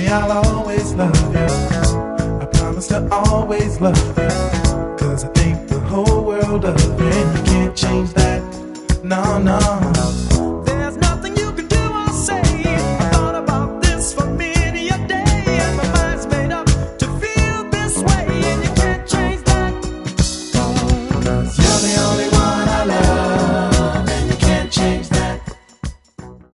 I'll always love you. I promise to always love you. 'Cause I think the whole world of you, and you can't change that. No, no.